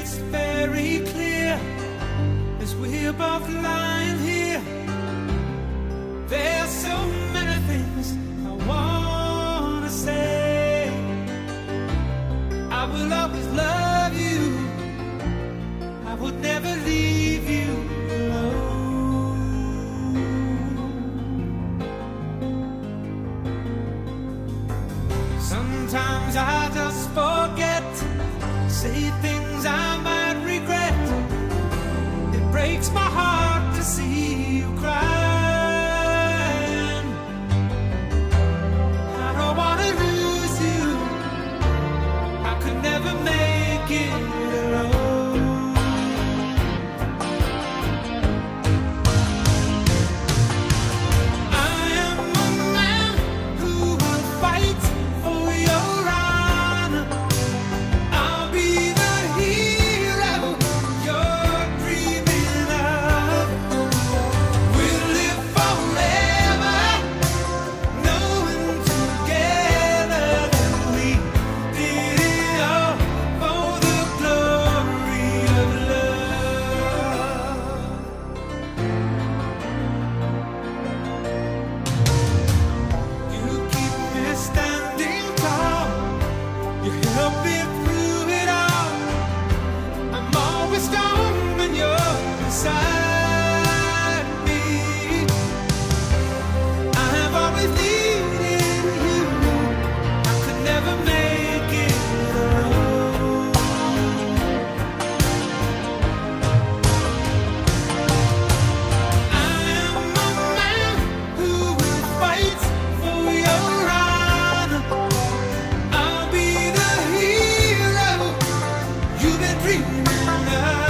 it's very clear as we're both lying here. There's so many things I wanna say. I will always love you. I would never leave you alone. Sometimes I just forget, say things I might regret. It breaks my heart to see you crying. I don't wanna lose you. I could never make it alone. I am a man who will fight for your honor. I'll be the hero you're dreaming of. We'll live forever, knowing together that we did it all for the glory of love. You keep me standing tall. You help me through it all. I'm always strong when you're beside me. I have always needed you. I could never make it alone. I am a man who will fight for your honor. I'll be the hero you've been dreaming of.